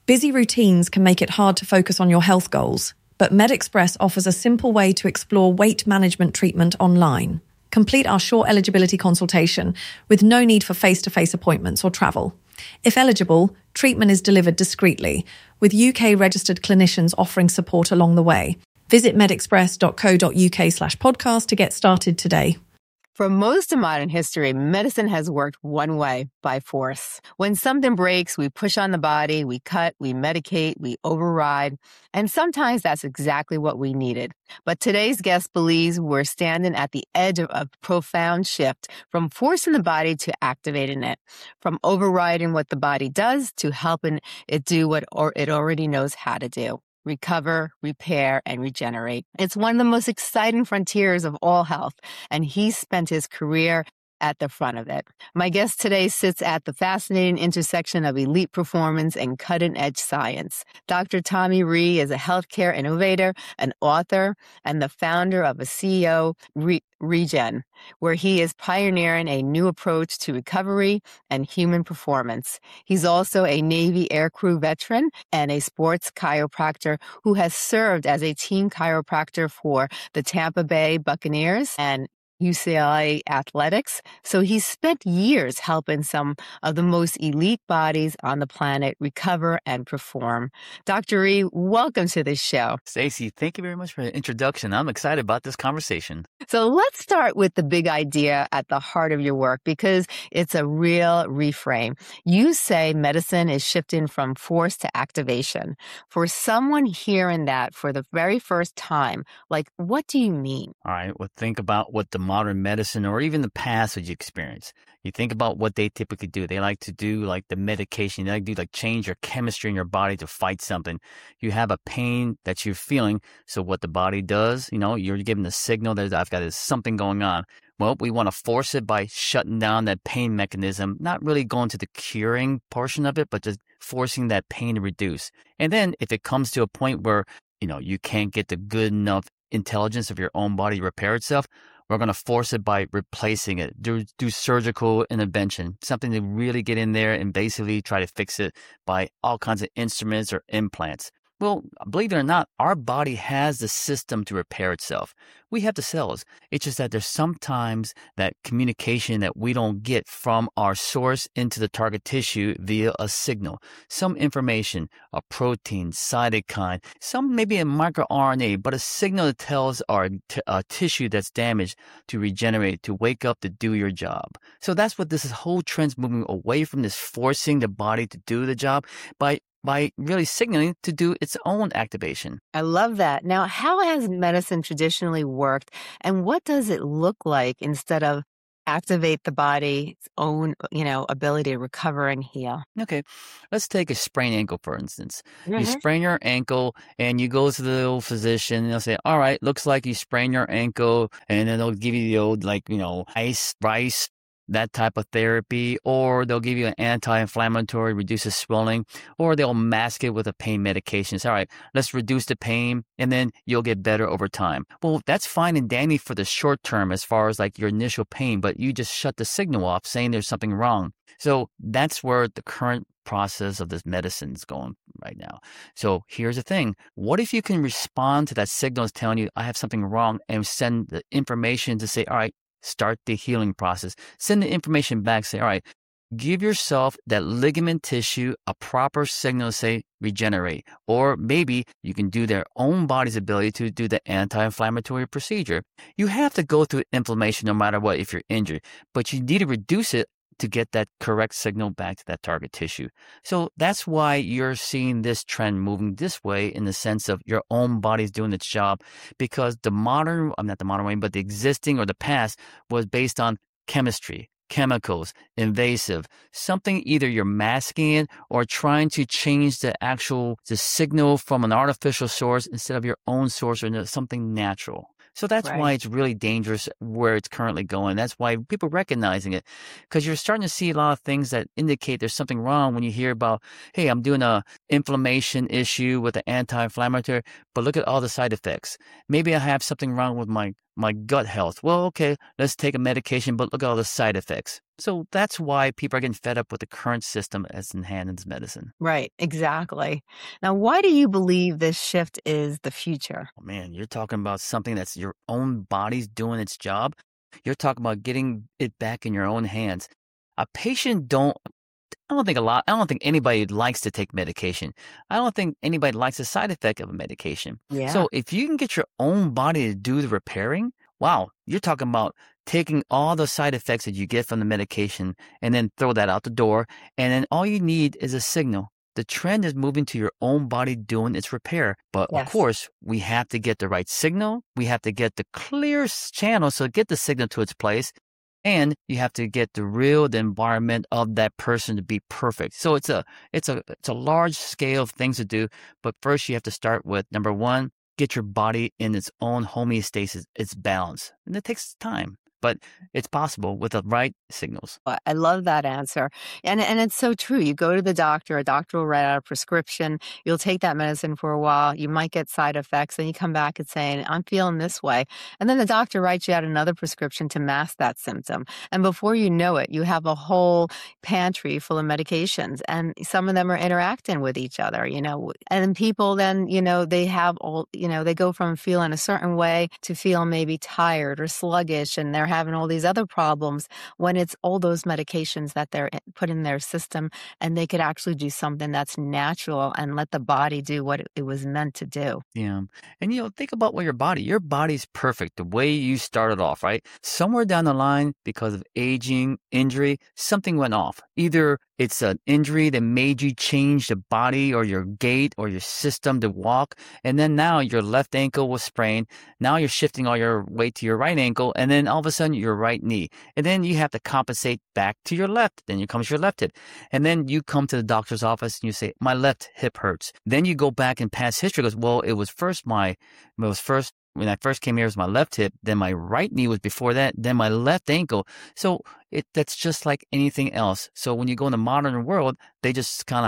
Busy routines can make it hard to focus on your health goals, but MedExpress offers a simple way to explore weight management treatment online. Complete our short eligibility consultation with no need for face-to-face appointments or travel. If eligible, treatment is delivered discreetly, with UK-registered clinicians offering support along the way. Visit medexpress.co.uk/podcast to get started today. For most of modern history, medicine has worked one way, by force. When something breaks, we push on the body, we cut, we medicate, we override, and sometimes that's exactly what we needed. But today's guest believes we're standing at the edge of a profound shift from forcing the body to activating it, from overriding what the body does to helping it do what it already knows how to do. Recover, repair, and regenerate. It's one of the most exciting frontiers of all health, and he spent his career at the front of it. My guest today sits at the fascinating intersection of elite performance and cutting-edge science. Dr. Tommy Rhee is a healthcare innovator, an author, and the founder of a CEO, Regen, where he is pioneering a new approach to recovery and human performance. He's also a Navy aircrew veteran and a sports chiropractor who has served as a team chiropractor for the Tampa Bay Buccaneers and UCLA Athletics. So he's spent years helping some of the most elite bodies on the planet recover and perform. Dr. Rhee, welcome to the show. Stacey, thank you very much for the introduction. I'm excited about this conversation. So let's start with the big idea at the heart of your work, because it's a real reframe. You say medicine is shifting from force to activation. For someone hearing that for the very first time, like, what do you mean? All right. Well, think about what the modern medicine or even the past that you experience. You think about what they typically do. They like to do like the medication. They like to do like change your chemistry in your body to fight something. You have a pain that you're feeling. So what the body does, you're giving the signal that I've got something going on. Well, we want to force it by shutting down that pain mechanism, not really going to the curing portion of it, but just forcing that pain to reduce. And then if it comes to a point where, you can't get the good enough intelligence of your own body to repair itself, we're going to force it by replacing it, do surgical intervention, something to really get in there and basically try to fix it by all kinds of instruments or implants. Well, believe it or not, our body has the system to repair itself. We have the cells. It's just that there's sometimes that communication that we don't get from our source into the target tissue via a signal. Some information, a protein, cytokine, some maybe a microRNA, but a signal that tells our tissue that's damaged to regenerate, to wake up, to do your job. So that's what this whole trend's moving away from, this forcing the body to do the job by really signaling to do its own activation. I love that. Now, how has medicine traditionally worked, and what does it look like instead of activate the body's own, ability to recover and heal? Okay, let's take a sprained ankle, for instance. Mm-hmm. You sprain your ankle and you go to the old physician and they'll say, all right, looks like you sprained your ankle, and then they'll give you the old, ice, rice, that type of therapy, or they'll give you an anti-inflammatory, reduces swelling, or they'll mask it with a pain medication. All right, let's reduce the pain, and then you'll get better over time. Well, that's fine and dandy for the short term as far as like your initial pain, but you just shut the signal off saying there's something wrong. So that's where the current process of this medicine is going right now. So here's the thing. What if you can respond to that signal telling you I have something wrong and send the information to say, all right, start the healing process. Send the information back. Say, all right, give yourself that ligament tissue a proper signal to say regenerate. Or maybe you can do their own body's ability to do the anti-inflammatory procedure. You have to go through inflammation no matter what if you're injured, but you need to reduce it to get that correct signal back to that target tissue. So that's why you're seeing this trend moving this way in the sense of your own body's doing its job, because the existing or the past was based on chemistry, chemicals, invasive, something either you're masking it or trying to change the signal from an artificial source instead of your own source or something natural. So that's why it's really dangerous where it's currently going. That's why people are recognizing it, because you're starting to see a lot of things that indicate there's something wrong when you hear about, hey, I'm doing a inflammation issue with an anti-inflammatory, but look at all the side effects. Maybe I have something wrong with my my gut health. Well, okay, let's take a medication, but look at all the side effects. So that's why people are getting fed up with the current system as enhanced medicine. Right, exactly. Now, why do you believe this shift is the future? Oh, man, you're talking about something that's your own body's doing its job. You're talking about getting it back in your own hands. A patient I don't think anybody likes to take medication. I don't think anybody likes the side effect of a medication. Yeah. So if you can get your own body to do the repairing, wow, you're talking about taking all the side effects that you get from the medication and then throw that out the door. And then all you need is a signal. The trend is moving to your own body doing its repair. But of course, we have to get the right signal. We have to get the clear channel. So get the signal to its place. And you have to get the environment of that person to be perfect. So it's a large scale of things to do. But first you have to start with number one, get your body in its own homeostasis, its balance. And it takes time. But it's possible with the right signals. I love that answer. And it's so true. You go to the doctor, a doctor will write out a prescription. You'll take that medicine for a while. You might get side effects. Then you come back and say, I'm feeling this way. And then the doctor writes you out another prescription to mask that symptom. And before you know it, you have a whole pantry full of medications. And some of them are interacting with each other, And people then, they have they go from feeling a certain way to feeling maybe tired or sluggish, and they're having all these other problems when it's all those medications that they're put in their system, and they could actually do something that's natural and let the body do what it was meant to do. Yeah. And, think about your body's perfect the way you started off, right? Somewhere down the line, because of aging, injury, something went off. Either it's an injury that made you change the body or your gait or your system to walk. And then now your left ankle was sprained. Now you're shifting all your weight to your right ankle. And then all of a sudden your right knee. And then you have to compensate back to your left. Then you comes your left hip. And then you come to the doctor's office and you say, my left hip hurts. Then you go back in past history goes, well, when I first came here, it was my left hip. Then my right knee was before that. Then my left ankle. So that's just like anything else. So when you go in the modern world, they just kind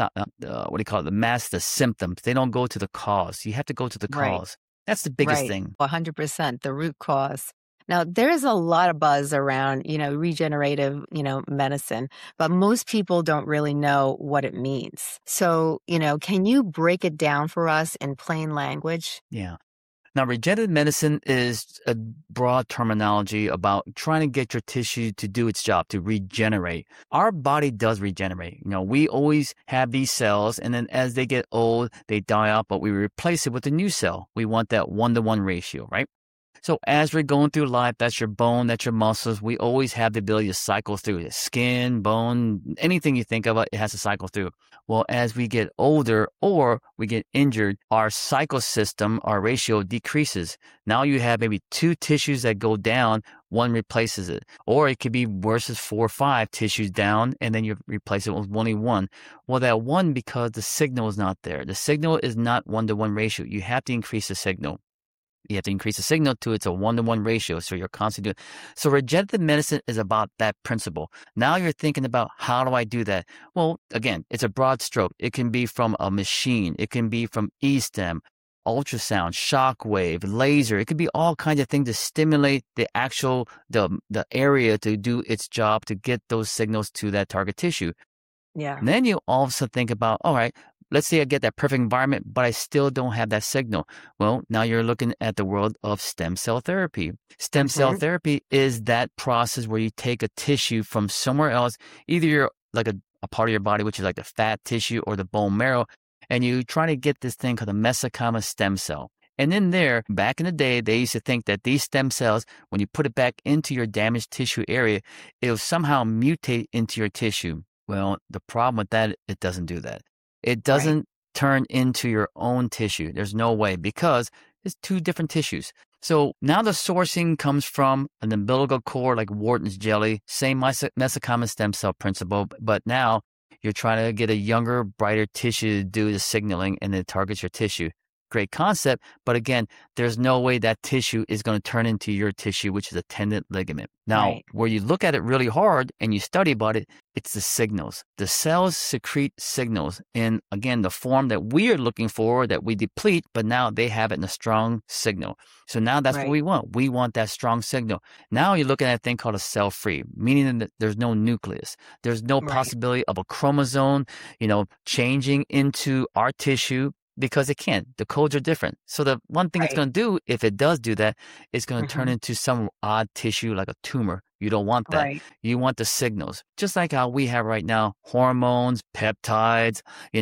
of mask the symptoms. They don't go to the cause. You have to go to the cause. That's the biggest thing. 100%, the root cause. Now, there's a lot of buzz around, regenerative, medicine, but most people don't really know what it means. So, can you break it down for us in plain language? Yeah. Now, regenerative medicine is a broad terminology about trying to get your tissue to do its job, to regenerate. Our body does regenerate. We always have these cells, and then as they get old, they die out, but we replace it with a new cell. We want that 1-to-1 ratio, right? So as we're going through life, that's your bone, that's your muscles. We always have the ability to cycle through it. Skin, bone, anything you think of, it has to cycle through. Well, as we get older or we get injured, our cycle system, our ratio decreases. Now you have maybe 2 tissues that go down, one replaces it. Or it could be worse as 4 or 5 tissues down, and then you replace it with only 1. Well, that 1, because the signal is not there. The signal is not 1-to-1 ratio. You have to increase the signal. You have to increase the signal to it's a 1-to-1 ratio. So you're constantly doing. So regenerative medicine is about that principle. Now you're thinking about, how do I do that? Well, again, it's a broad stroke. It can be from a machine. It can be from E-stem, ultrasound, shockwave, laser. It could be all kinds of things to stimulate the area to do its job to get those signals to that target tissue. Yeah. And then you also think about, all right, let's say I get that perfect environment, but I still don't have that signal. Well, now you're looking at the world of stem cell therapy. Stem cell therapy is that process where you take a tissue from somewhere else, either you're like a part of your body, which is like the fat tissue or the bone marrow, and you try to get this thing called a mesenchymal stem cell. And in there, back in the day, they used to think that these stem cells, when you put it back into your damaged tissue area, it will somehow mutate into your tissue. Well, the problem with that, it doesn't do that. It doesn't turn into your own tissue. There's no way, because it's 2 different tissues. So now the sourcing comes from an umbilical cord like Wharton's jelly, same mesenchymal stem cell principle, but now you're trying to get a younger, brighter tissue to do the signaling, and it targets your tissue. great concept. But again, there's no way that tissue is going to turn into your tissue, which is a tendon ligament. Now, where you look at it really hard and you study about it, it's the signals. The cells secrete signals in, again, the form that we are looking for, that we deplete, but now they have it in a strong signal. So now that's what we want. We want that strong signal. Now you're looking at a thing called a cell-free, meaning that there's no nucleus. There's no possibility of a chromosome, changing into our tissue, because it can't. The codes are different. So the one thing it's going to do, if it does do that, it's going to turn into some odd tissue like a tumor. You don't want that. You want the signals. Just like how we have right now, hormones, peptides,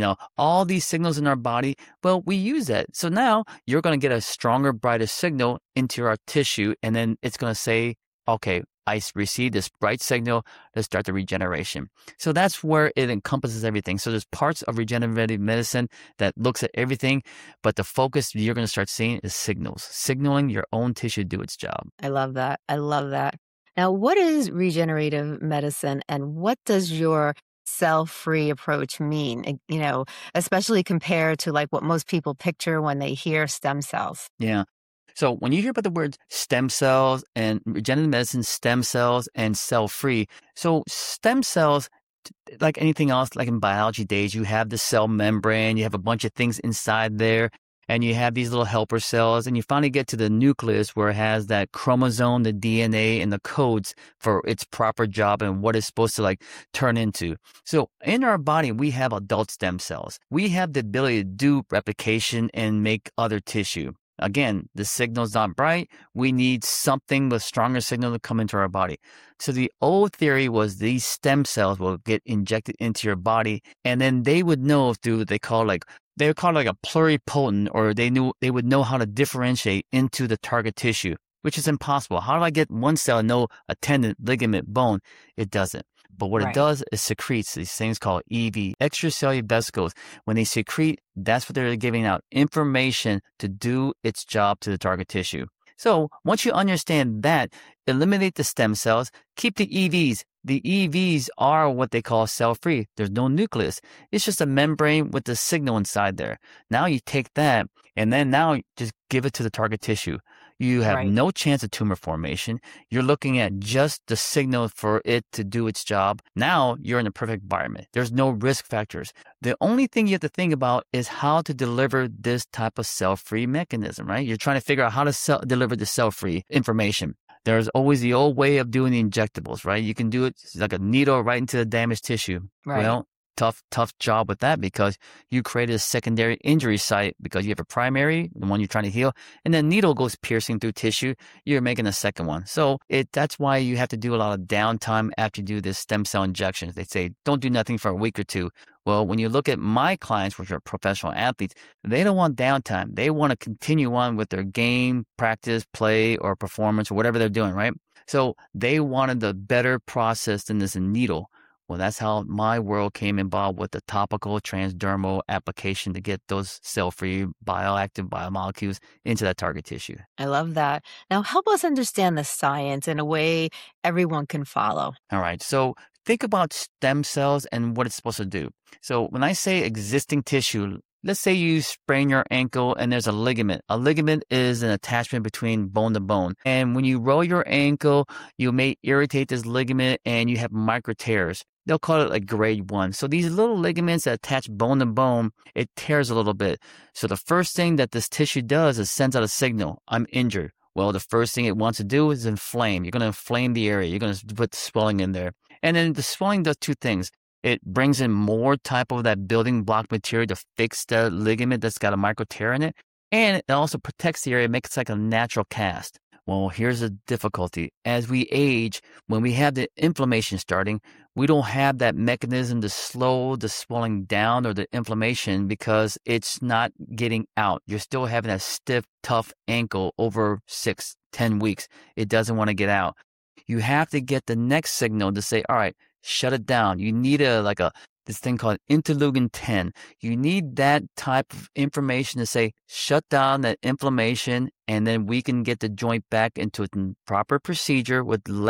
all these signals in our body. Well, we use that. So now you're going to get a stronger, brighter signal into our tissue, and then it's going to say, okay, I receive this bright signal, let's start the regeneration. So that's where it encompasses everything. So there's parts of regenerative medicine that looks at everything, but the focus you're going to start seeing is signals, signaling your own tissue to do its job. I love that. I love that. Now, what is regenerative medicine, and what does your cell-free approach mean, especially compared to like what most people picture when they hear stem cells? Yeah. So when you hear about the words stem cells and regenerative medicine, stem cells and cell-free, so stem cells, like anything else, like in biology days, you have the cell membrane, you have a bunch of things inside there, and you have these little helper cells, and you finally get to the nucleus where it has that chromosome, the DNA, and the codes for its proper job and what it's supposed to turn into. So in our body, we have adult stem cells. We have the ability to do replication and make other tissue. Again, the signal's not bright. We need something with stronger signal to come into our body. So the old theory was these stem cells will get injected into your body, and then they would know through what they call like a pluripotent, or they would know how to differentiate into the target tissue, which is impossible. How do I get one cell to know a tendon, ligament, bone? It doesn't. But what it does is secretes these things called EV, extracellular vesicles. When they secrete, that's what they're giving out, information to do its job to the target tissue. So once you understand that, eliminate the stem cells, keep the EVs. The EVs are what they call cell-free. There's no nucleus. It's just a membrane with the signal inside there. Now you take that, and then now just give it to the target tissue. You have no chance of tumor formation. You're looking at just the signal for it to do its job. Now you're in a perfect environment. There's no risk factors. The only thing you have to think about is how to deliver this type of cell-free mechanism, right? You're trying to figure out how to deliver the cell-free information. There's always the old way of doing the injectables, right? You can do it like a needle right into the damaged tissue. Well, tough job with that, because you created a secondary injury site because you have a primary, the one you're trying to heal, and then needle goes piercing through tissue. You're making a second one. So that's why you have to do a lot of downtime after you do this stem cell injections. They say, don't do nothing for a week or two. Well, when you look at my clients, which are professional athletes, they don't want downtime. They want to continue on with their game, practice, play, or performance, or whatever they're doing, right? So they wanted the better process than this needle. Well, that's how my world came involved with the topical transdermal application to get those cell-free bioactive biomolecules into that target tissue. I love that. Now, help us understand the science in a way everyone can follow. All right. So think about stem cells and what it's supposed to do. So when I say existing tissue, let's say you sprain your ankle and there's a ligament. A ligament is an attachment between bone to bone. And when you roll your ankle, you may irritate this ligament and you have micro tears. They'll call it like grade 1. So these little ligaments that attach bone to bone, it tears a little bit. So the first thing that this tissue does is sends out a signal. I'm injured. Well, the first thing it wants to do is inflame. You're going to inflame the area. You're going to put swelling in there. And then the swelling does two things. It brings in more type of that building block material to fix the ligament that's got a micro tear in it. And it also protects the area, makes it like a natural cast. Well, here's the difficulty. As we age, when we have the inflammation starting, we don't have that mechanism to slow the swelling down or the inflammation because it's not getting out. You're still having that stiff, tough ankle over 6-10 weeks. It doesn't want to get out. You have to get the next signal to say, all right, shut it down. You need this thing called interleukin 10. You need that type of information to say, shut down that inflammation, and then we can get the joint back into a proper procedure with less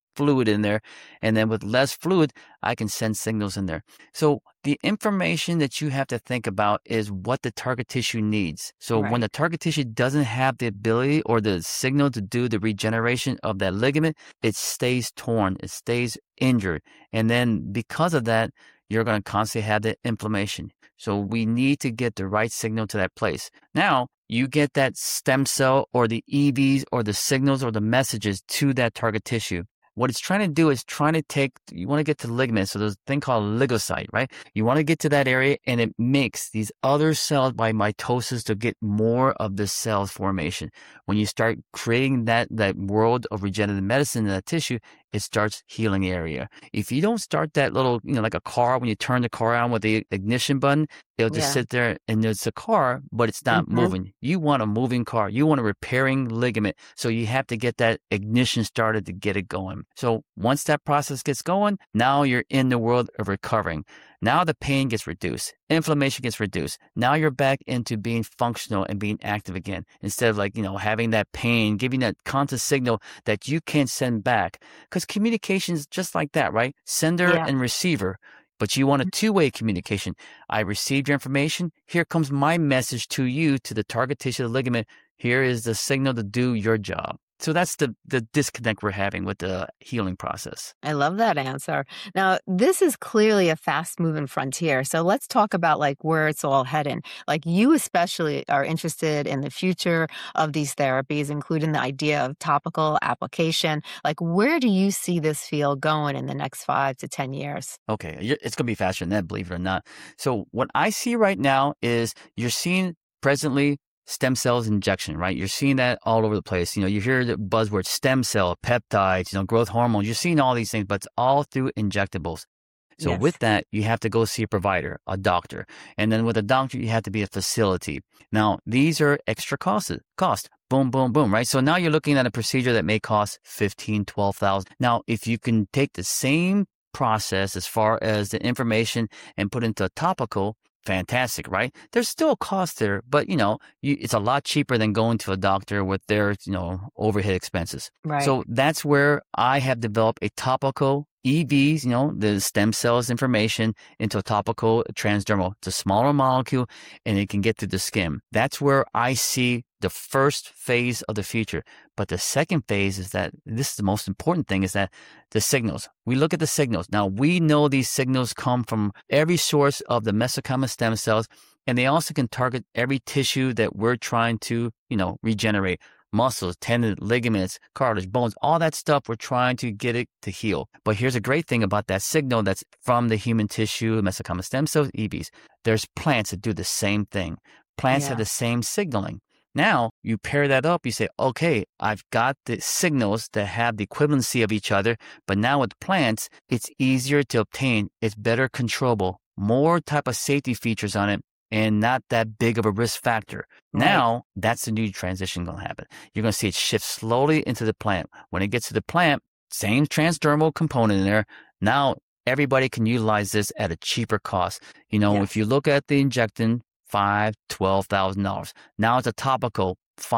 fluid in there. And then with less fluid, I can send signals in there. So the information that you have to think about is what the target tissue needs. So when the target tissue doesn't have the ability or the signal to do the regeneration of that ligament, it stays torn, it stays injured. And then because of that, you're going to constantly have the inflammation. So we need to get the right signal to that place. Now, you get that stem cell or the EVs or the signals or the messages to that target tissue. What it's trying to do is you want to get to the ligament. So there's a thing called leukocyte, right? You want to get to that area and it makes these other cells by mitosis to get more of the cells formation. When you start creating that world of regenerative medicine in that tissue, it starts healing the area. If you don't start that little, like a car, when you turn the car on with the ignition button, it'll just sit there and it's a car, but it's not moving. You want a moving car. You want a repairing ligament. So you have to get that ignition started to get it going. So once that process gets going, now you're in the world of recovering. Now the pain gets reduced. Inflammation gets reduced. Now you're back into being functional and being active again. Instead of having that pain, giving that constant signal that you can't send back. Because communication is just like that, right? Sender and receiver. But you want a two-way communication. I received your information. Here comes my message to you, to the target tissue of the ligament. Here is the signal to do your job. So that's the disconnect we're having with the healing process. I love that answer. Now, this is clearly a fast-moving frontier. So let's talk about where it's all heading. You especially are interested in the future of these therapies, including the idea of topical application. Where do you see this field going in the next 5 to 10 years? Okay, it's going to be faster than that, believe it or not. So what I see right now is you're seeing presently stem cells injection, right? You're seeing that all over the place. You hear the buzzword stem cell, peptides, growth hormones. You're seeing all these things, but it's all through injectables. So with that, you have to go see a provider, a doctor. And then with a doctor, you have to be a facility. Now, these are extra cost. Boom, boom, boom, right? So now you're looking at a procedure that may cost $15,000, $12,000. Now, if you can take the same process as far as the information and put into a topical, fantastic, right? There's still a cost there, but it's a lot cheaper than going to a doctor with their, overhead expenses. Right. So that's where I have developed a topical EVs, the stem cells information into a topical transdermal. It's a smaller molecule and it can get to the skin. That's where I see the first phase of the future. But the second phase is that this is the most important thing, is that the signals. We look at the signals. Now, we know these signals come from every source of the mesenchymal stem cells, and they also can target every tissue that we're trying to, regenerate. Muscles, tendons, ligaments, cartilage, bones, all that stuff, we're trying to get it to heal. But here's a great thing about that signal that's from the human tissue, mesenchymal stem cells, EVs. There's plants that do the same thing. Plants have the same signaling. Now, you pair that up, you say, okay, I've got the signals that have the equivalency of each other, but now with plants, it's easier to obtain, it's better controllable, more type of safety features on it, and not that big of a risk factor. Right. Now, that's the new transition going to happen. You're going to see it shift slowly into the plant. When it gets to the plant, same transdermal component in there. Now, everybody can utilize this at a cheaper cost. If you look at the injecting, $5,000, $12,000. Now it's a topical,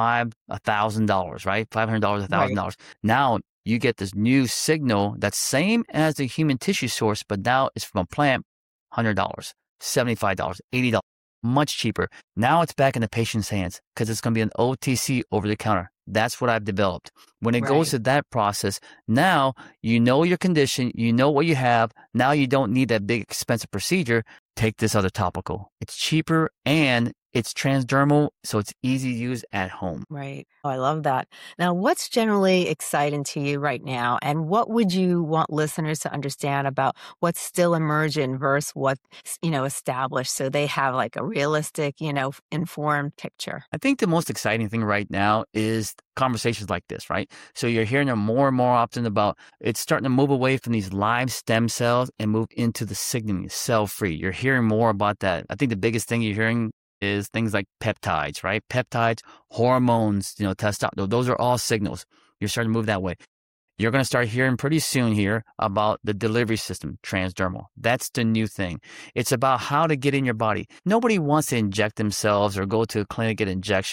$1,000, right? $500, $1,000. Right. Now you get this new signal that's same as the human tissue source, but now it's from a plant, $100, $75, $80. Much cheaper. Now it's back in the patient's hands because it's going to be an OTC over the counter. That's what I've developed. When it goes to that process, now you know your condition, you know what you have. Now you don't need that big expensive procedure. Take this other topical. It's cheaper and it's transdermal, so it's easy to use at home. Right. Oh, I love that. Now, what's generally exciting to you right now? And what would you want listeners to understand about what's still emerging versus what's, established, so they have a realistic, informed picture? I think the most exciting thing right now is conversations like this, right? So you're hearing them more and more often about it's starting to move away from these live stem cells and move into the signaling, cell-free. You're hearing more about that. I think the biggest thing you're hearing is things like peptides, right? Peptides, hormones, testosterone. Those are all signals. You're starting to move that way. You're going to start hearing pretty soon here about the delivery system, transdermal. That's the new thing. It's about how to get in your body. Nobody wants to inject themselves or go to a clinic, get injections.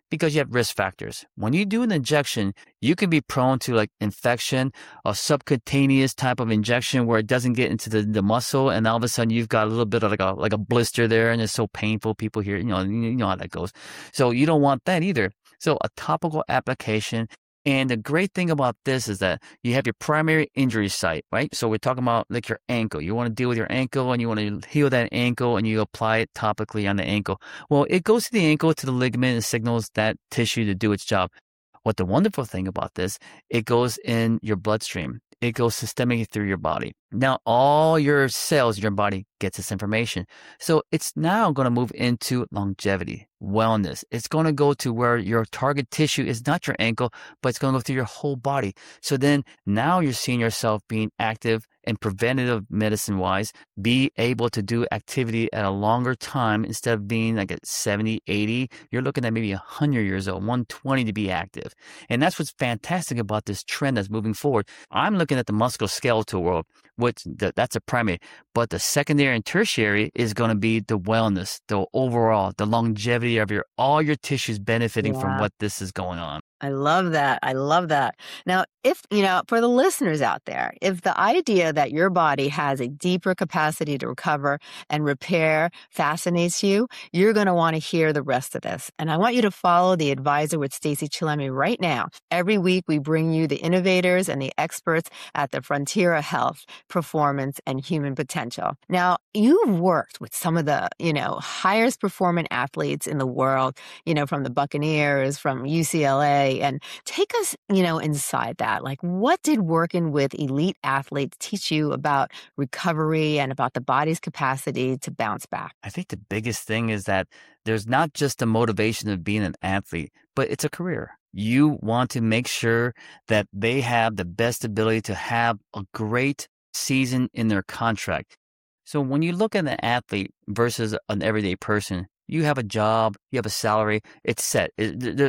because you have risk factors. When you do an injection, you can be prone to like infection, a subcutaneous type of injection where it doesn't get into the muscle, and all of a sudden you've got a little bit of like a blister there, and it's so painful. People hear, you know how that goes. So you don't want that either. So a topical application. And the great thing about this is that you have your primary injury site, right? So we're talking about like your ankle. You want to deal with your ankle and you want to heal that ankle and you apply it topically on the ankle. Well, it goes to the ankle, to the ligament, and signals that tissue to do its job. What the wonderful thing about this, it goes in your bloodstream. It goes systemically through your body. Now, all your cells in your body gets this information. So it's now going to move into longevity, wellness. It's going to go to where your target tissue is not your ankle, but it's going to go through your whole body. So then now you're seeing yourself being active and preventative medicine-wise, be able to do activity at a longer time instead of being like at 70, 80. You're looking at maybe 100 years old, 120 to be active. And that's what's fantastic about this trend that's moving forward. I'm looking at the musculoskeletal world, which that's a primary, but the secondary and tertiary is going to be the wellness, the overall, the longevity of all your tissues benefiting from what this is going on. I love that. I love that. Now, if, for the listeners out there, if the idea that your body has a deeper capacity to recover and repair fascinates you, you're going to want to hear the rest of this. And I want you to follow the Advisor with Stacey Chillemi right now. Every week, we bring you the innovators and the experts at the frontier of health, performance, and human potential. Now, you've worked with some of the, highest performing athletes in the world, from the Buccaneers, from UCLA, and take us, inside that. Like, what did working with elite athletes teach you about recovery and about the body's capacity to bounce back? I think the biggest thing is that there's not just the motivation of being an athlete, but it's a career. You want to make sure that they have the best ability to have a great season in their contract. So when you look at an athlete versus an everyday person, you have a job, you have a salary, it's set. The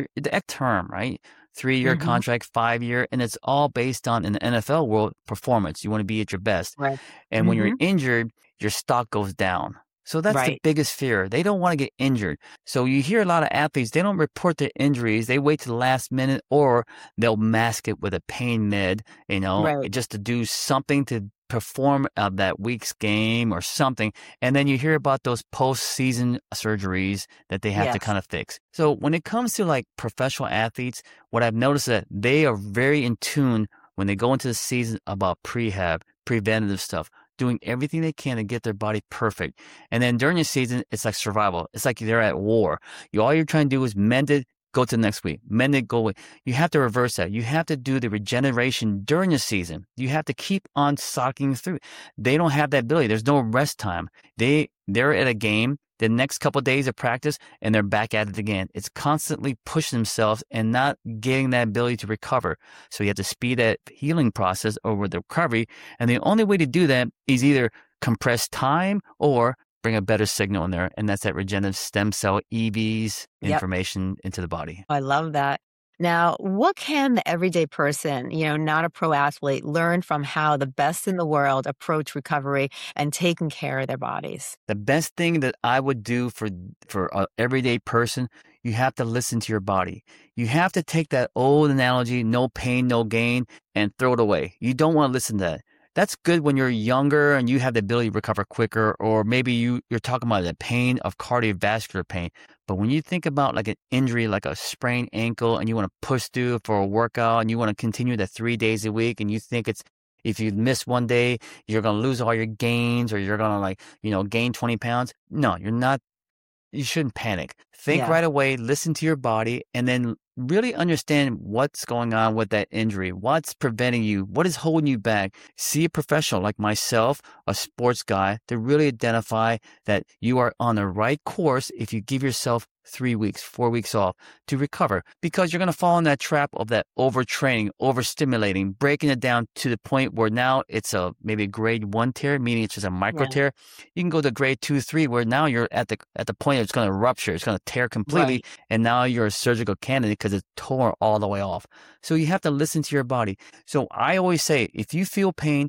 term, right? 3-year contract, 5-year, and it's all based on, in the NFL world, performance. You want to be at your best. Right. And when you're injured, your stock goes down. So that's the biggest fear. They don't want to get injured. So you hear a lot of athletes, they don't report their injuries. They wait to the last minute, or they'll mask it with a pain med, just to do something to perform that week's game or something. And then you hear about those post-season surgeries that they have to kind of fix. So when it comes to like professional athletes, what I've noticed is that they are very in tune when they go into the season about prehab, preventative stuff, doing everything they can to get their body perfect. And then during the season, it's like survival. It's like they're at war. All you're trying to do is mend it, go to the next week. Mend it, go away. You have to reverse that. You have to do the regeneration during the season. You have to keep on socking through. They don't have that ability. There's no rest time. They're at a game, the next couple of days of practice, and they're back at it again. It's constantly pushing themselves and not getting that ability to recover. So you have to speed that healing process over the recovery. And the only way to do that is either compress time or bring a better signal in there. And that's that regenerative stem cell, EVs, information into the body. I love that. Now, what can the everyday person, not a pro athlete, learn from how the best in the world approach recovery and taking care of their bodies? The best thing that I would do for an everyday person, you have to listen to your body. You have to take that old analogy, no pain, no gain, and throw it away. You don't want to listen to that. That's good when you're younger and you have the ability to recover quicker, or maybe you're talking about the pain of cardiovascular pain. But when you think about like an injury, like a sprained ankle, and you want to push through for a workout and you want to continue that 3 days a week, and you think if you miss one day, you're going to lose all your gains, or you're going to gain 20 pounds. No, you're not. You shouldn't panic. Think right away, listen to your body, and then really understand what's going on with that injury. What's preventing you? What is holding you back? See a professional like myself, a sports guy, to really identify that you are on the right course if you give yourself 3 weeks, 4 weeks off to recover, because you're going to fall in that trap of that overtraining, overstimulating, breaking it down to the point where now it's maybe a grade 1 tear, meaning it's just a micro tear. You can go to grade 2, 3, where now you're at the point it's going to rupture, it's going to tear completely, and now you're a surgical candidate because it's torn all the way off. So you have to listen to your body. So I always say, if you feel pain,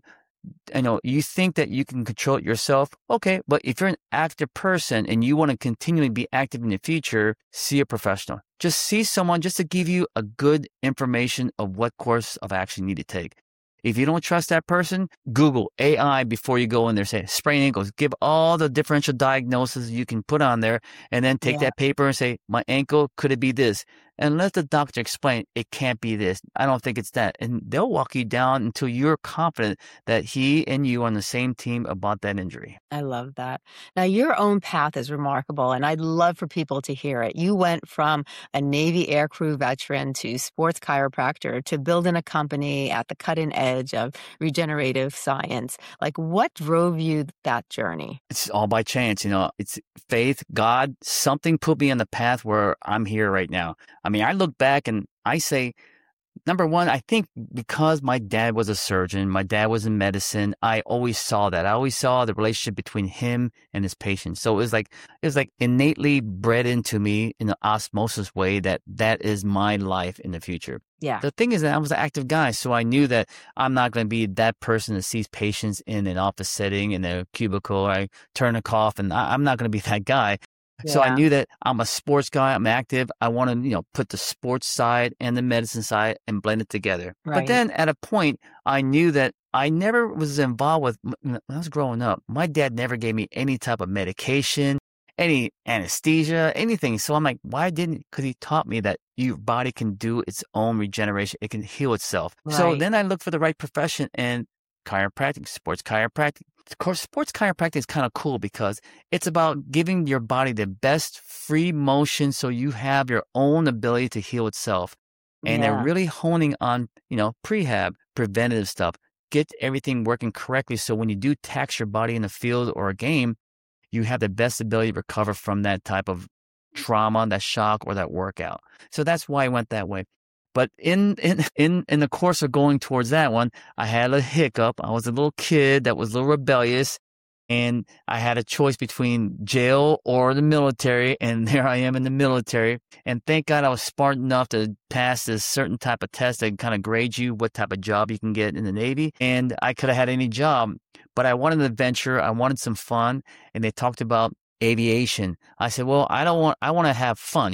you think that you can control it yourself. Okay. But if you're an active person and you want to continually be active in the future, see a professional. Just see someone just to give you a good information of what course of action you need to take. If you don't trust that person, Google AI before you go in there. Say sprained ankles. Give all the differential diagnoses you can put on there, and then take that paper and say, my ankle, could it be this? And let the doctor explain, it can't be this. I don't think it's that. And they'll walk you down until you're confident that he and you are on the same team about that injury. I love that. Now, your own path is remarkable, and I'd love for people to hear it. You went from a Navy aircrew veteran to sports chiropractor to building a company at the cutting edge of regenerative science. Like, what drove you that journey? It's all by chance. It's faith, God, something put me on the path where I'm here right now. I mean, I look back and I say, number one, I think because my dad was a surgeon, my dad was in medicine, I always saw that. I always saw the relationship between him and his patients. So it was like innately bred into me in an osmosis way that is my life in the future. Yeah. The thing is that I was an active guy, so I knew that I'm not going to be that person that sees patients in an office setting, in a cubicle. I turn a cough, and I'm not going to be that guy. So I knew that I'm a sports guy. I'm active. I want to, put the sports side and the medicine side and blend it together. Right. But then at a point, I knew that I never was involved with, when I was growing up, my dad never gave me any type of medication, any anesthesia, anything. So I'm like, why didn't, because he taught me that your body can do its own regeneration. It can heal itself. Right. So then I looked for the right profession, and chiropractic, sports chiropractic. Of course, sports chiropractic is kind of cool because it's about giving your body the best free motion so you have your own ability to heal itself. And they're really honing on, prehab, preventative stuff. Get everything working correctly so when you do tax your body in a field or a game, you have the best ability to recover from that type of trauma, that shock, or that workout. So that's why I went that way. But in the course of going towards that one, I had a hiccup. I was a little kid that was a little rebellious, and I had a choice between jail or the military, and there I am in the military. And thank God I was smart enough to pass this certain type of test that kind of grades you what type of job you can get in the Navy. And I could have had any job, but I wanted an adventure. I wanted some fun, and they talked about aviation. I said, well, I want to have fun.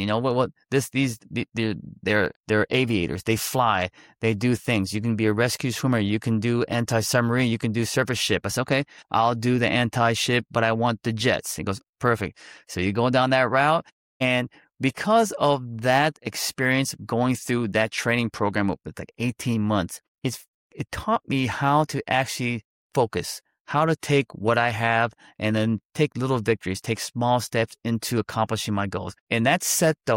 They're aviators. They fly, they do things. You can be a rescue swimmer. You can do anti-submarine. You can do surface ship. I said, okay, I'll do the anti-ship, but I want the jets. He goes, perfect. So you go down that route. And because of that experience going through that training program with like 18 months, it taught me how to actually focus, how to take what I have and then take little victories, take small steps into accomplishing my goals. And that set the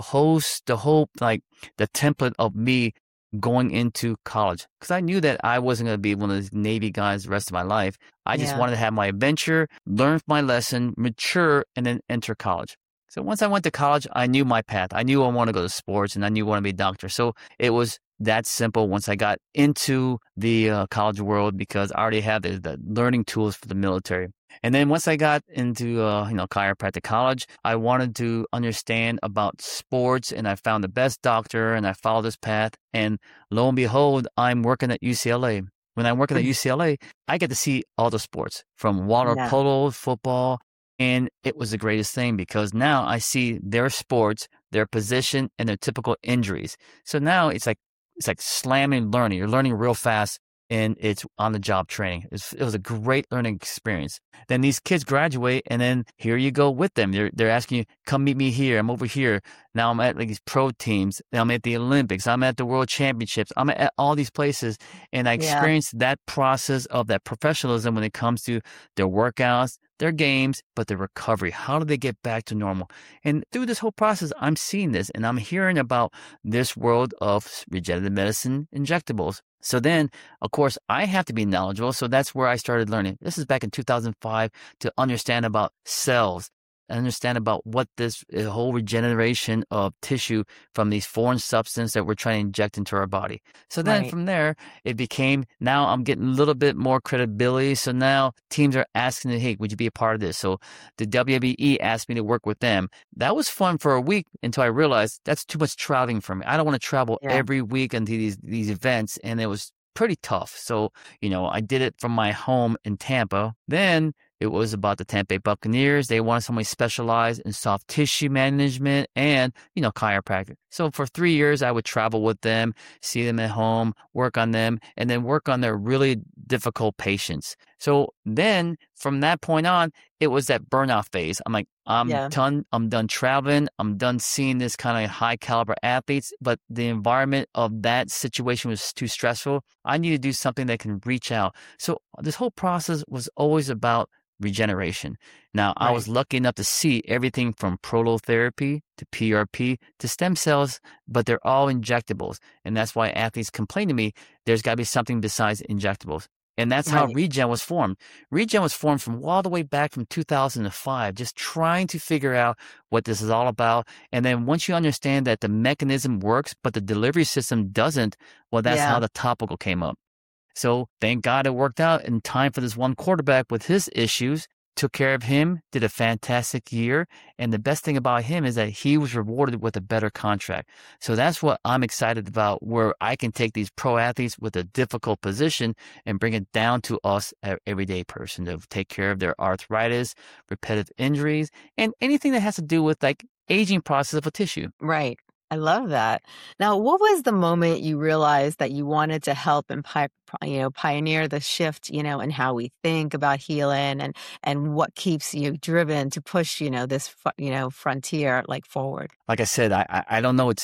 template of me going into college. Because I knew that I wasn't going to be one of those Navy guys the rest of my life. I just wanted to have my adventure, learn my lesson, mature, and then enter college. So once I went to college, I knew my path. I knew I wanted to go to sports, and I knew I wanted to be a doctor. So it was that simple once I got into the college world, because I already had the learning tools for the military. And then once I got into chiropractic college, I wanted to understand about sports, and I found the best doctor, and I followed this path. And lo and behold, I'm working at UCLA. When I'm working at UCLA, I get to see all the sports, from water polo, football, and it was the greatest thing because now I see their sports, their position, and their typical injuries. So now it's like slamming learning. You're learning real fast, and it's on-the-job training. It was a great learning experience. Then these kids graduate, and then here you go with them. They're asking you, come meet me here. I'm over here. Now I'm at these pro teams. I'm at the Olympics. I'm at the World Championships. I'm at all these places, and I experienced that process of that professionalism when it comes to their workouts, their games, but their recovery. How do they get back to normal? And through this whole process, I'm seeing this, and I'm hearing about this world of regenerative medicine injectables. So then, of course, I have to be knowledgeable. So that's where I started learning. This is back in 2005 to understand about cells, understand about what this whole regeneration of tissue from these foreign substances that we're trying to inject into our body. So then from there, it became, now I'm getting a little bit more credibility. So now teams are asking me, hey, would you be a part of this? So the WWE asked me to work with them. That was fun for a week until I realized that's too much traveling for me. I don't want to travel every week into these events. And it was pretty tough. So, I did it from my home in Tampa. Then it was about the Tampa Bay Buccaneers. They wanted somebody specialized in soft tissue management and, chiropractic. So for 3 years, I would travel with them, see them at home, work on them, and then work on their really difficult patients. So then from that point on, it was that burnout phase. I'm like, I'm done traveling. I'm done seeing this kind of high caliber athletes, but the environment of that situation was too stressful. I need to do something that can reach out. So this whole process was always about regeneration. Now, I was lucky enough to see everything from prototherapy to PRP to stem cells, but they're all injectables. And that's why athletes complain to me, there's got to be something besides injectables. And that's how Regen was formed. Regen was formed from all the way back from 2005, just trying to figure out what this is all about. And then once you understand that the mechanism works, but the delivery system doesn't, well, that's how the topical came up. So thank God it worked out in time for this one quarterback with his issues. Took care of him, did a fantastic year. And the best thing about him is that he was rewarded with a better contract. So that's what I'm excited about, where I can take these pro athletes with a difficult position and bring it down to us, an everyday person, to take care of their arthritis, repetitive injuries, and anything that has to do with like aging process of a tissue. Right. I love that. Now, what was the moment you realized that you wanted to help and pioneer the shift, in how we think about healing and what keeps you driven to push, this, frontier like forward? Like I said, I don't know.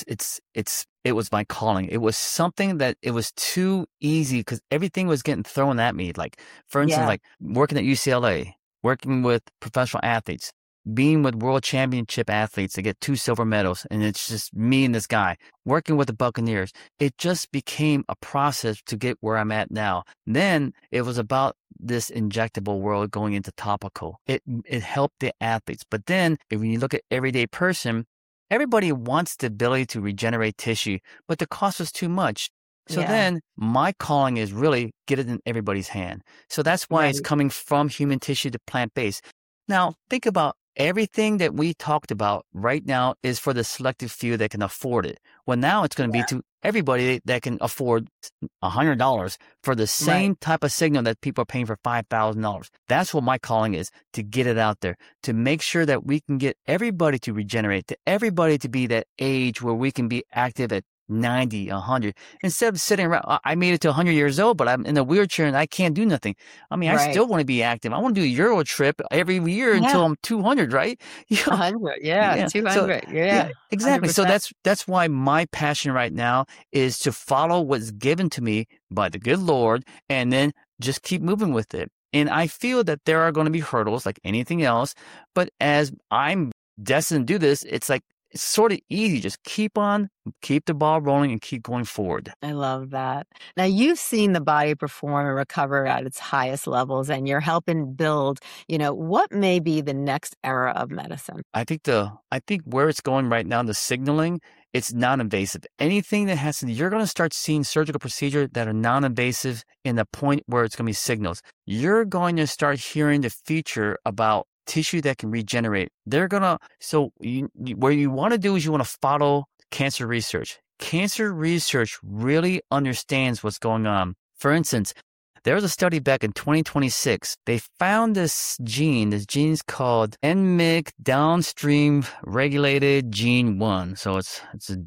It was my calling. It was something that it was too easy because everything was getting thrown at me. Like, for instance, like working at UCLA, working with professional athletes, being with world championship athletes to get 2 silver medals, and it's just me and this guy working with the Buccaneers. It just became a process to get where I'm at now. Then it was about this injectable world going into topical. It helped the athletes. But then if you look at everyday person, everybody wants the ability to regenerate tissue, but the cost was too much. So then my calling is really get it in everybody's hand. So that's why it's coming from human tissue to plant-based. Now, think about everything that we talked about right now is for the selective few that can afford it. Well, now it's going to be to everybody that can afford $100 for the same type of signal that people are paying for $5,000. That's what my calling is, to get it out there, to make sure that we can get everybody to regenerate, to everybody to be that age where we can be active at 90, 100, instead of sitting around. I made it to 100 years old, but I'm in a wheelchair and I can't do nothing. I mean, I still want to be active. I want to do a Euro trip every year until I'm 200, right? 100, 200. So, exactly. 100%. So that's why my passion right now is to follow what's given to me by the good Lord and then just keep moving with it. And I feel that there are going to be hurdles like anything else, but as I'm destined to do this, it's sort of easy. Just keep the ball rolling and keep going forward. I love that. Now, you've seen the body perform and recover at its highest levels, and you're helping build, what may be the next era of medicine? I think where it's going right now, the signaling, it's non-invasive. Anything that has to, you're going to start seeing surgical procedures that are non-invasive in the point where it's going to be signals. You're going to start hearing the future about tissue that can regenerate. What you want to do is you want to follow cancer research. Cancer research really understands what's going on. For instance, there was a study back in 2026. They found this gene. This gene is called NMYC downstream regulated gene 1. So it's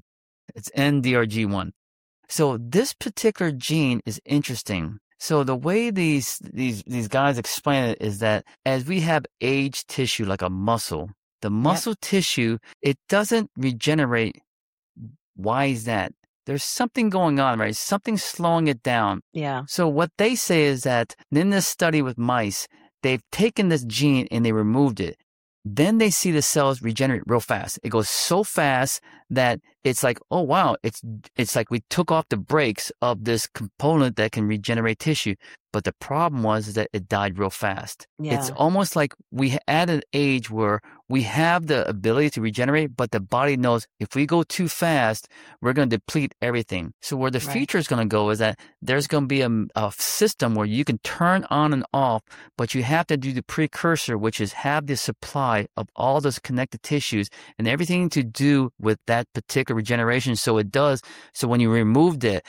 NDRG1. So this particular gene is interesting. So the way these guys explain it is that as we have aged tissue like a muscle, the muscle tissue, it doesn't regenerate. Why is that? There's something going on, right? Something slowing it down. Yeah. So what they say is that in this study with mice, they've taken this gene and they removed it. Then they see the cells regenerate real fast. It goes so fast that it's like, oh, wow, it's like we took off the brakes of this component that can regenerate tissue. But the problem was that it died real fast. Yeah. It's almost like we at an age where we have the ability to regenerate, but the body knows if we go too fast, we're going to deplete everything. So where the future is going to go is that there's going to be a system where you can turn on and off, but you have to do the precursor, which is have the supply of all those connected tissues and everything to do with that that particular regeneration. So it does. So when you remove that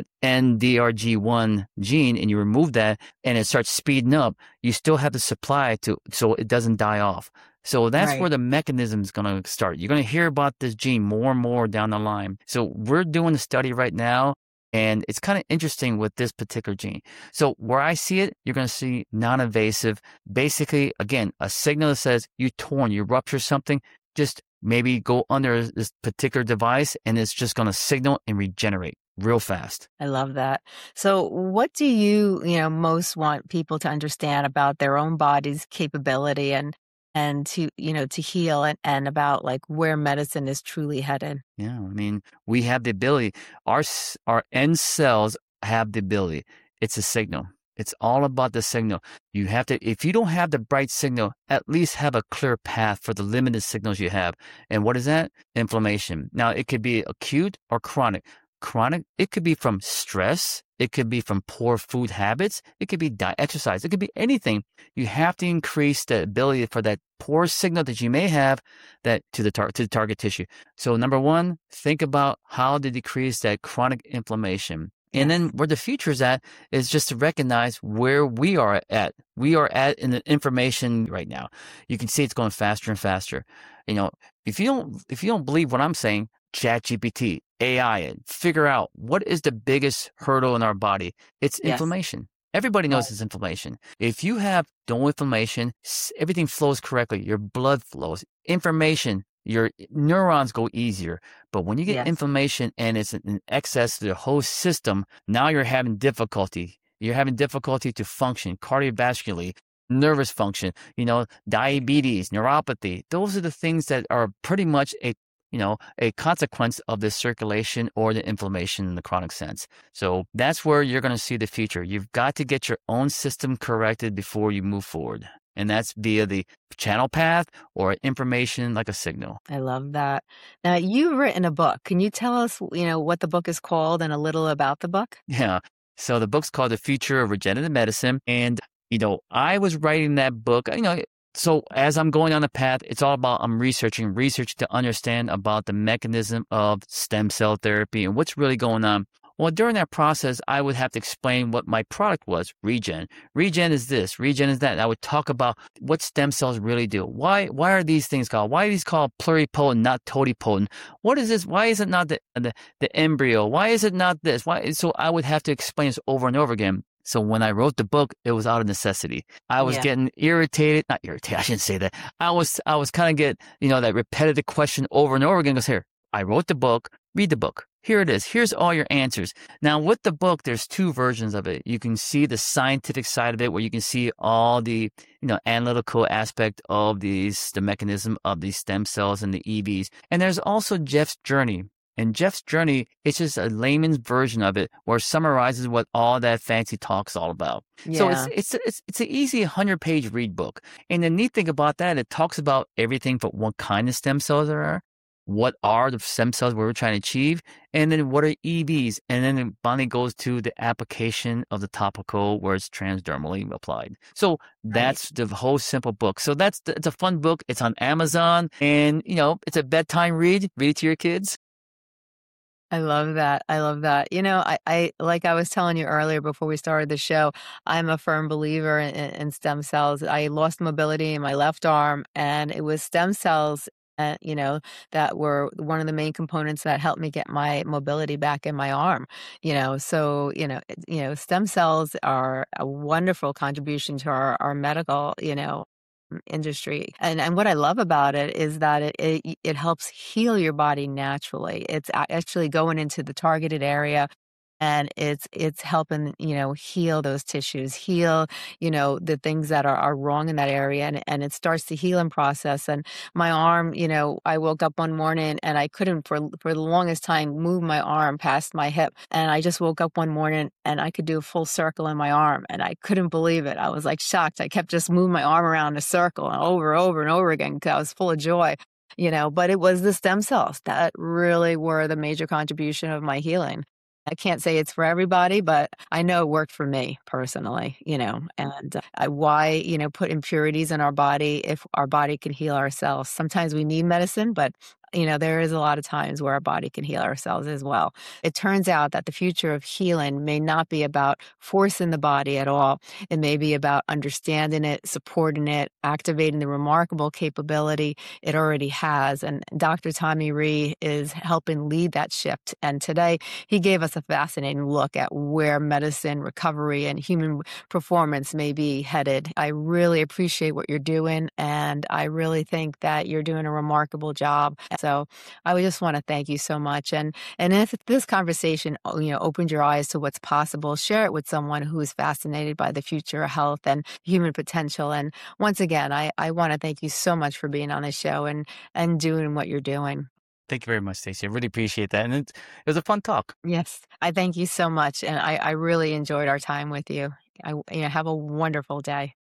NDRG1 gene and you remove that and it starts speeding up, you still have the supply so it doesn't die off. So that's where the mechanism is going to start. You're going to hear about this gene more and more down the line. So we're doing a study right now, and it's kind of interesting with this particular gene. So where I see it, you're going to see non-invasive. Basically, again, a signal that says you rupture something, just maybe go under this particular device, and it's just going to signal and regenerate real fast. I love that. So what do you most want people to understand about their own body's capability and to heal and about like where medicine is truly headed? Yeah, I mean, we have the ability. Our end cells have the ability. It's a signal. It's all about the signal. You have to, if you don't have the bright signal, at least have a clear path for the limited signals you have. And what is that? Inflammation. Now, it could be acute or chronic. Chronic, it could be from stress. It could be from poor food habits. It could be exercise. It could be anything. You have to increase the ability for that poor signal that you may have that to the target tissue. So number one, think about how to decrease that chronic inflammation. And then where the future is at is just to recognize where we are at. We are at in the information right now. You can see it's going faster and faster. If you don't believe what I'm saying, ChatGPT, AI it, figure out what is the biggest hurdle in our body. It's inflammation. Everybody knows it's inflammation. If you have no inflammation, everything flows correctly. Your blood flows. Information, your neurons go easier. But when you get inflammation and it's in excess to the whole system, now you're having difficulty. You're having difficulty to function cardiovascularly, nervous function, diabetes, neuropathy. Those are the things that are pretty much a consequence of the circulation or the inflammation in the chronic sense. So that's where you're going to see the future. You've got to get your own system corrected before you move forward. And that's via the channel path or information like a signal. I love that. Now, you've written a book. Can you tell us, what the book is called and a little about the book? Yeah. So the book's called The Future of Regenerative Medicine. And, I was writing that book, so as I'm going on the path, it's all about I'm researching to understand about the mechanism of stem cell therapy and what's really going on. Well, during that process, I would have to explain what my product was, Regen. Regen is this, Regen is that. And I would talk about what stem cells really do. Why are these things called? Why are these called pluripotent, not totipotent? What is this? Why is it not the embryo? Why is it not this? So I would have to explain this over and over again. So when I wrote the book, it was out of necessity. I was getting irritated. Not irritated. I shouldn't say that. I was kind of get, that repetitive question over and over again. Goes, here, I wrote the book. Read the book. Here it is. Here's all your answers. Now with the book, there's two versions of it. You can see the scientific side of it where you can see all the, analytical aspect of the mechanism of these stem cells and the EVs. And there's also Jeff's journey. And Jeff's journey, it's just a layman's version of it where it summarizes what all that fancy talk's all about. Yeah. So it's an easy 100-page read book. And the neat thing about that, it talks about everything from what kind of stem cells there are, what are the stem cells we're trying to achieve, and then what are EVs. And then it finally goes to the application of the topical where it's transdermally applied. So that's the whole simple book. So it's a fun book. It's on Amazon and, it's a bedtime read. Read it to your kids. I love that. I love that. I like I was telling you earlier before we started the show, I'm a firm believer in stem cells. I lost mobility in my left arm, and it was stem cells, that were one of the main components that helped me get my mobility back in my arm. So stem cells are a wonderful contribution to our medical, industry. And what I love about it is that it helps heal your body naturally. It's actually going into the targeted area, and it's helping, heal those tissues, heal, the things that are wrong in that area. And it starts the healing process. And my arm, I woke up one morning and I couldn't for the longest time move my arm past my hip. And I just woke up one morning and I could do a full circle in my arm, and I couldn't believe it. I was like shocked. I kept just moving my arm around in a circle and over and over again because I was full of joy. But it was the stem cells that really were the major contribution of my healing. I can't say it's for everybody, but I know it worked for me personally, and why, put impurities in our body if our body can heal ourselves. Sometimes we need medicine, but there is a lot of times where our body can heal ourselves as well. It turns out that the future of healing may not be about forcing the body at all. It may be about understanding it, supporting it, activating the remarkable capability it already has. And Dr. Tommy Rhee is helping lead that shift. And today he gave us a fascinating look at where medicine, recovery, and human performance may be headed. I really appreciate what you're doing, and I really think that you're doing a remarkable job. So I would just want to thank you so much. And if this conversation, opened your eyes to what's possible, share it with someone who is fascinated by the future of health and human potential. And once again, I want to thank you so much for being on the show and doing what you're doing. Thank you very much, Stacey. I really appreciate that. And it was a fun talk. Yes, I thank you so much. And I really enjoyed our time with you. Have a wonderful day.